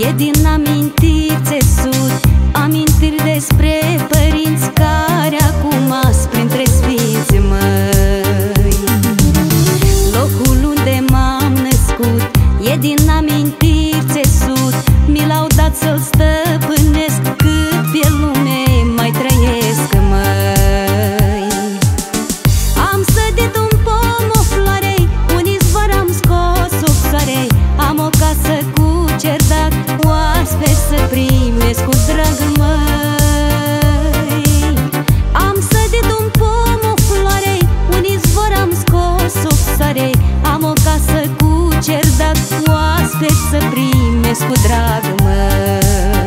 E din amintiri țesut, amintiri despre părinți care acum azi printre sfinți, măi. Locul unde m-am născut e din amintiri țesut, mi l-au dat să-l stăpânesc cât pe lume mai trăiesc, măi. Am sădit un pom, o floare, un izvor am scos sub soare, am o casă cu cerdac, oaspeți să primesc cu drag, măi. Am sădit un pom, o floare, un izvor am scos sub soare, am o casă cu cerdac, oaspeți să primesc cu drag, măi.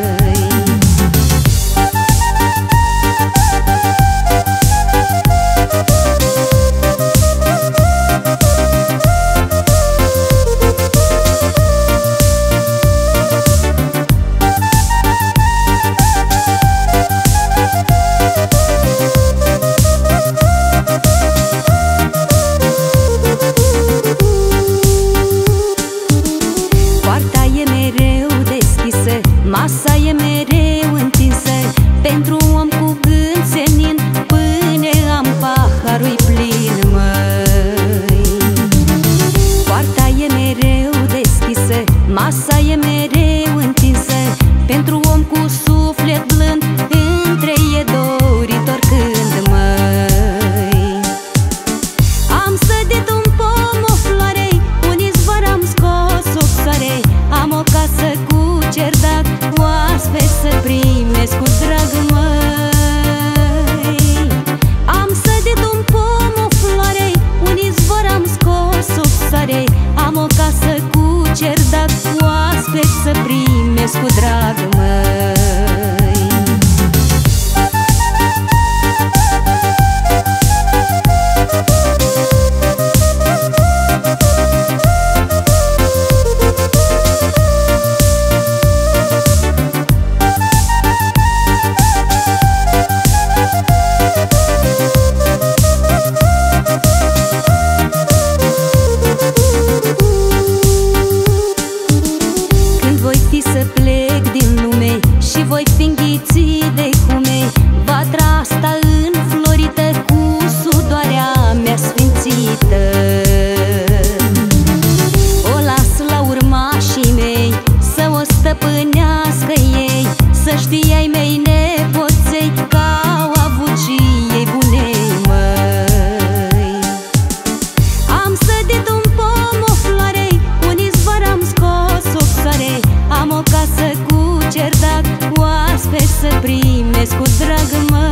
Masa e mereu întinsă pentru om cu gând senin, până am paharul plin, măi. Poarta e mereu deschisă, masa e mereu întinsă pentru om cu suflet blând, între e doritor când, măi. Am sădit un pom, o floare, un izvor am scos sub soare, am o casă cu cerdac, oaspeți să primesc cu drag, măi. Am sădit un pom, o floare, un izvor am scos sub soare, am o casă cu cerdac, oaspeți să primesc cu drag, măi. Să plec din lume și voi fi înghițit de hume, vatra asta înflorită cu sudoarea mea sfințită. O las la urmașii mei să o stăpânească ei, să știe ai mei nepoței că au avut și ei bunei, măi. Am sădit un pom, o floare, un izvor am scos sub soare, am o casă cu cerdac, oaspeți să primesc cu drag,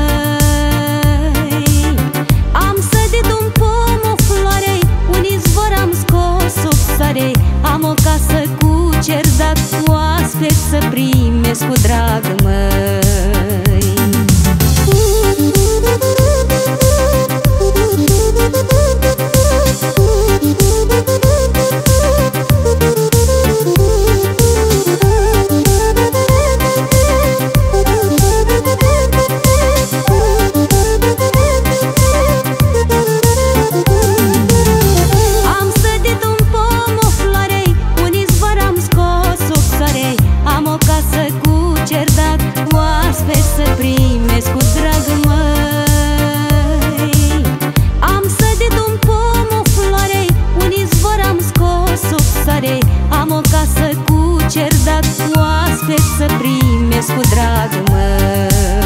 măi. Am sădit un pom, o floare, un izvor am scos sub soare, am o casă cu cerdac, oaspeți să primesc cu drag, măi. Să primesc cu drag, măi. Am sădit un pom, o floare, un izvor am scos sub soare, am o casă cu cerdac, oaspeți să primesc cu drag, măi.